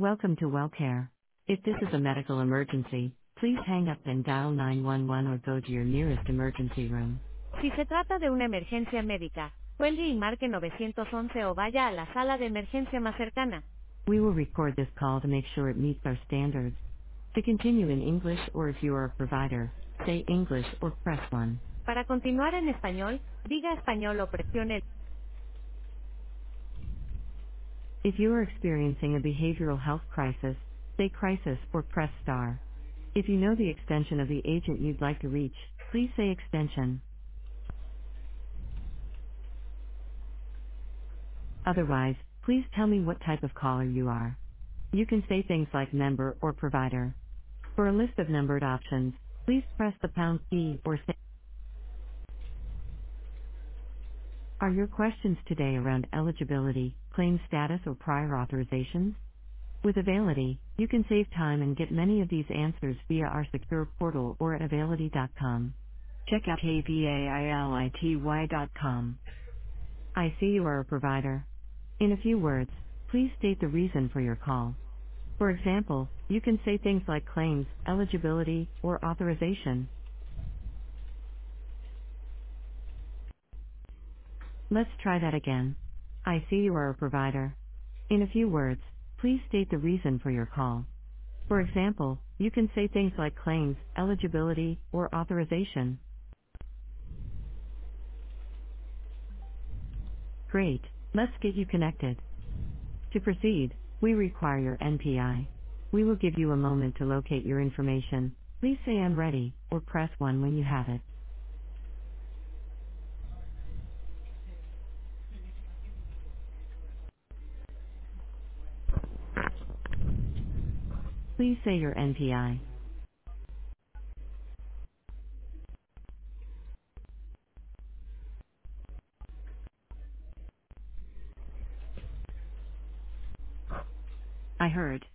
Welcome to WellCare. If this is a medical emergency, please hang up and dial 911 or go to your nearest emergency room. Si se trata de una emergencia médica, cuelgue y marque 911 o vaya a la sala de emergencia más cercana. We will record this call to make sure it meets our standards. To continue in English or if you are a provider, say English or press 1. Para continuar en español, diga español o presione el. If you are experiencing a behavioral health crisis, say crisis or press star. If you know the extension of the agent you'd like to reach, please say extension. Otherwise, please tell me what type of caller you are. You can say things like member or provider. For a list of numbered options, please press the pound key or say, are your questions today around eligibility, claim status or prior authorizations? With Availity, you can save time and get many of these answers via our secure portal or at availity.com. Check out kvaility.com. I see you are a provider. In a few words, please state the reason for your call. For example, you can say things like claims, eligibility, or authorization. Let's try that again. I see you are a provider. In a few words, please state the reason for your call. For example, you can say things like claims, eligibility, or authorization. Great. Let's get you connected. To proceed, we require your NPI. We will give you a moment to locate your information. Please say I'm ready, or press 1 when you have it. Please say your NPI. I heard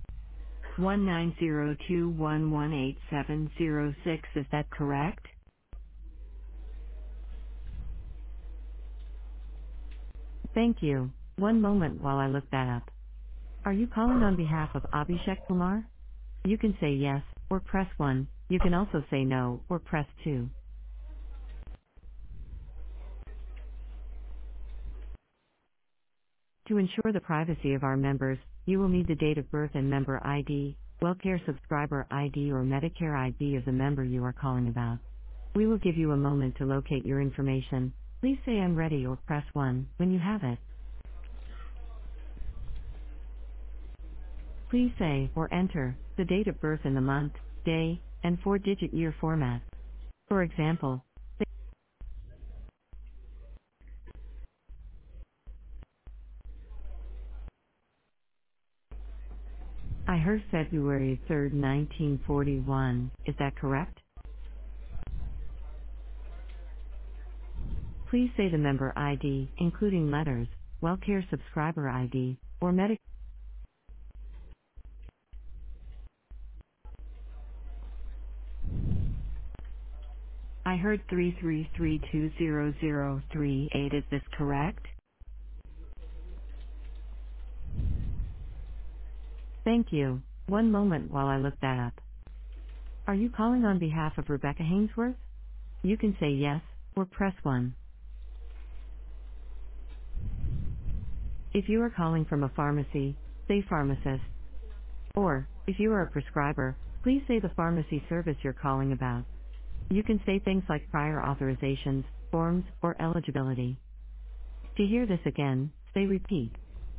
19021187006. Is that correct? Thank you. One moment while I look that up. Are you calling on behalf of Abhishek Kumar? You can say yes, or press 1. You can also say no, or press 2. To ensure the privacy of our members, you will need the date of birth and member ID, WellCare subscriber ID or Medicare ID of the member you are calling about. We will give you a moment to locate your information. Please say I'm ready or press 1 when you have it. Please say or enter the date of birth in the month, day, and 4-digit year format. For example, I heard February 3rd, 1941. Is that correct? Please say the member ID, including letters, WellCare subscriber ID, or Medicare. I heard 333200038. Is this correct? Thank you. One moment while I look that up. Are you calling on behalf of Rebecca Hainsworth? You can say yes, or press 1. If you are calling from a pharmacy, say pharmacist. Or, if you are a prescriber, please say the pharmacy service you're calling about. You can say things like prior authorizations, forms, or eligibility. To hear this again, say repeat.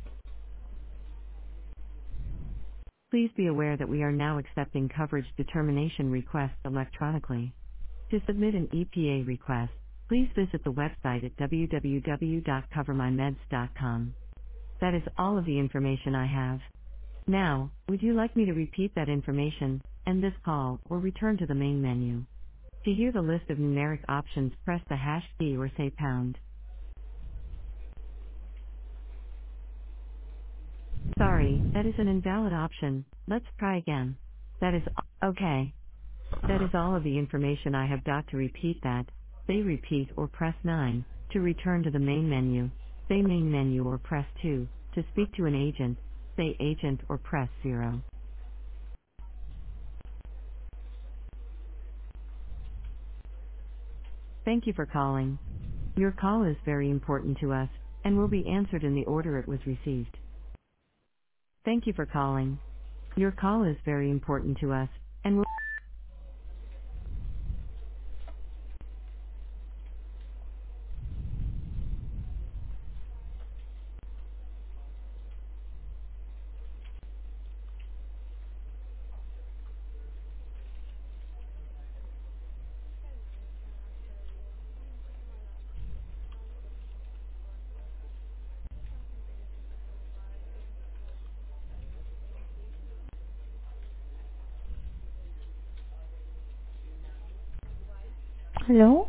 Please be aware that we are now accepting coverage determination requests electronically. To submit an EPA request, please visit the website at www.covermymeds.com. That is all of the information I have. Now, would you like me to repeat that information, end this call, or return to the main menu? To hear the list of numeric options, press the hash key or say pound. Sorry, that is an invalid option. Let's try again. That is, okay. That is all of the information I have. To repeat that, say repeat or press 9. To return to the main menu, say main menu or press 2. To speak to an agent, say agent or press 0. Thank you for calling. Your call is very important to us and will be answered in the order it was received. Thank you for calling. Your call is very important to us and will Hello?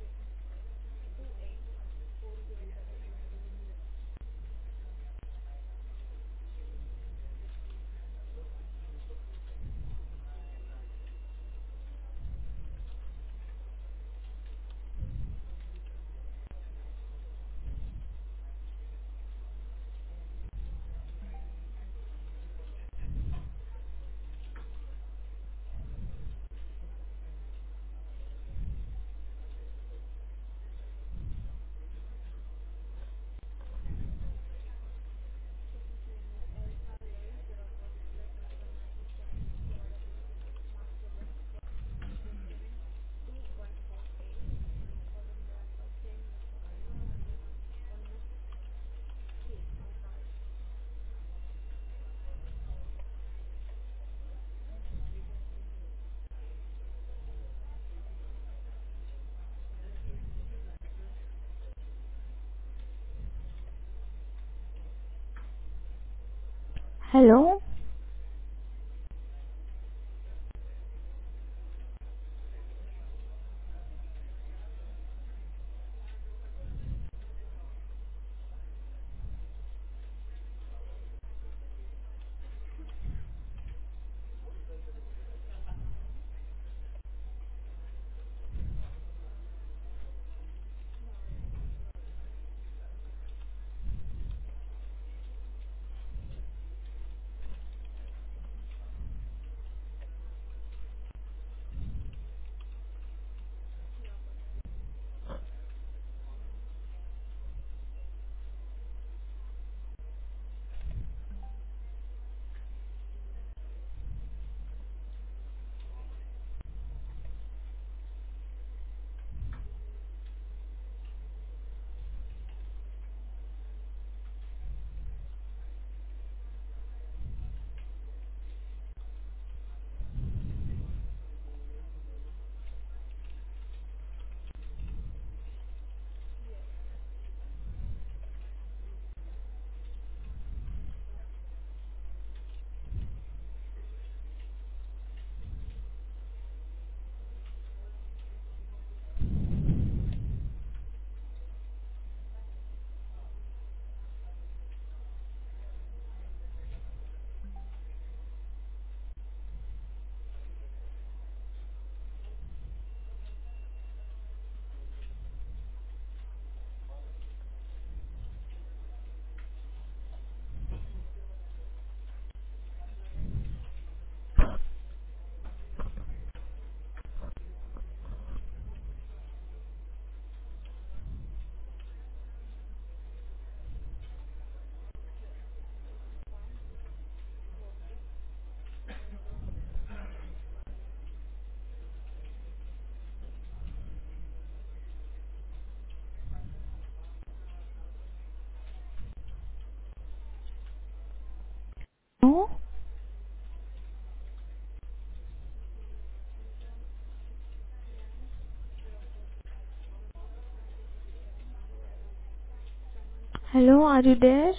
Hello? No? Hello, are you there?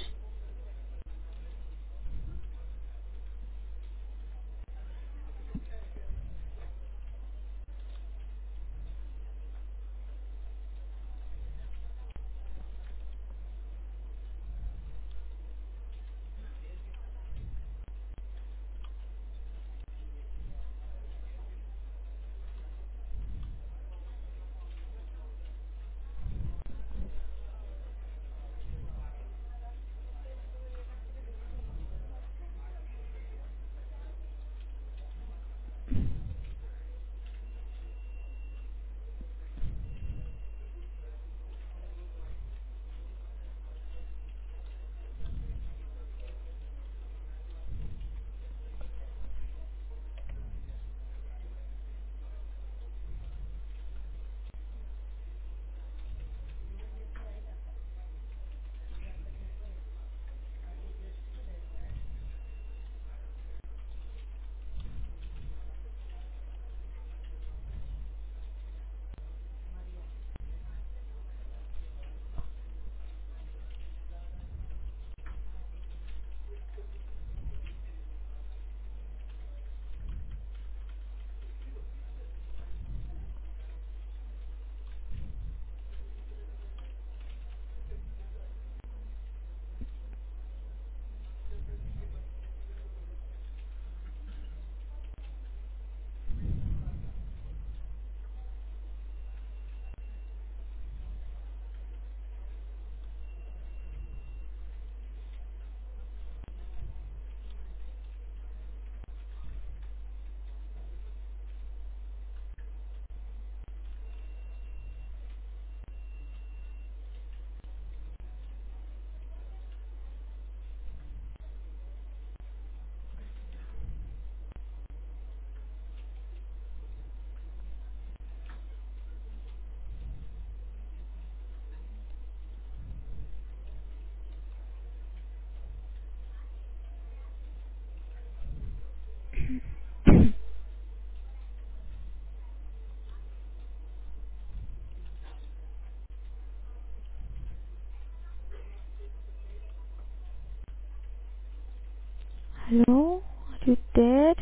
Hello? Are you there?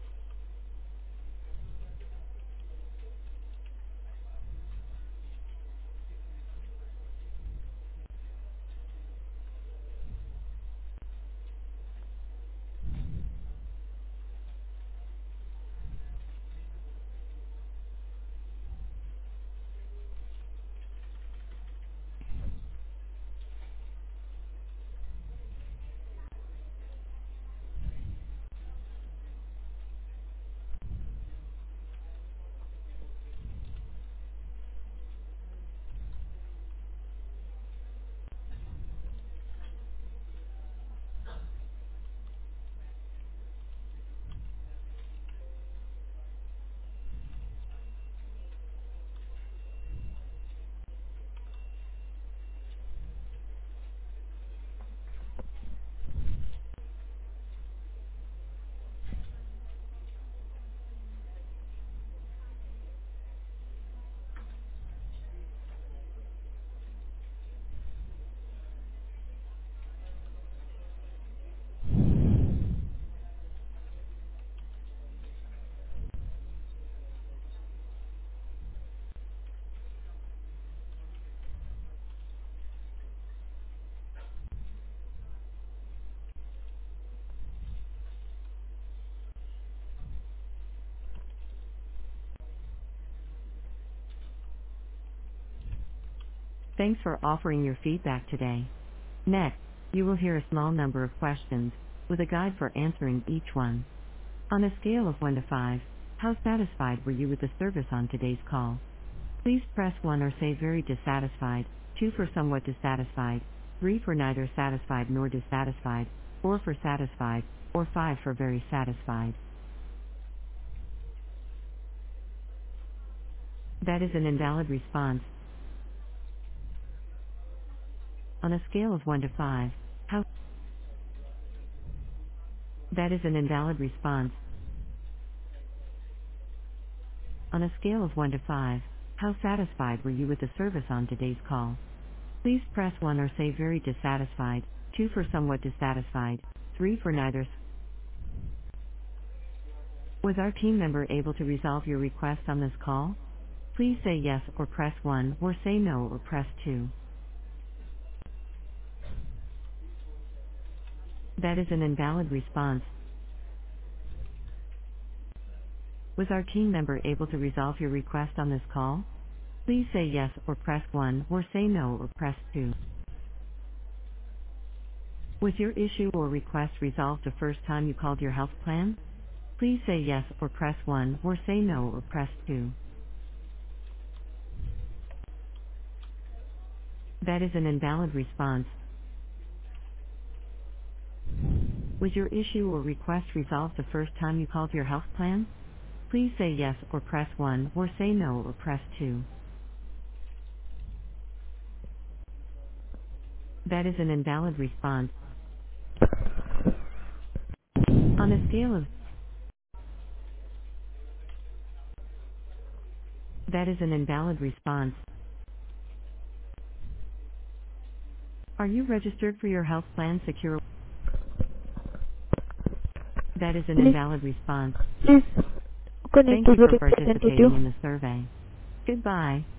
Thanks for offering your feedback today. Next, you will hear a small number of questions, with a guide for answering each one. On a scale of 1 to 5, how satisfied were you with the service on today's call? Please press 1 or say very dissatisfied, 2 for somewhat dissatisfied, 3 for neither satisfied nor dissatisfied, 4 for satisfied, or 5 for very satisfied. That is an invalid response. On a scale of 1 to 5, how? That is an invalid response. On a scale of 1 to 5, how satisfied were you with the service on today's call? Please press 1 or say very dissatisfied, 2 for somewhat dissatisfied, 3 for neither. Was our team member able to resolve your request on this call? Please say yes or press 1 or say no or press 2. That is an invalid response. Was our team member able to resolve your request on this call? Please say yes or press 1 or say no or press 2. Was your issue or request resolved the first time you called your health plan? Please say yes or press 1 or say no or press 2. That is an invalid response. Was your issue or request resolved the first time you called your health plan? Please say yes or press 1 or say no or press 2. That is an invalid response. On a scale of, that is an invalid response. Are you registered for your health plan secure? That is an Please, invalid response. please connect Thank to you the for participating representative. in the survey. Goodbye.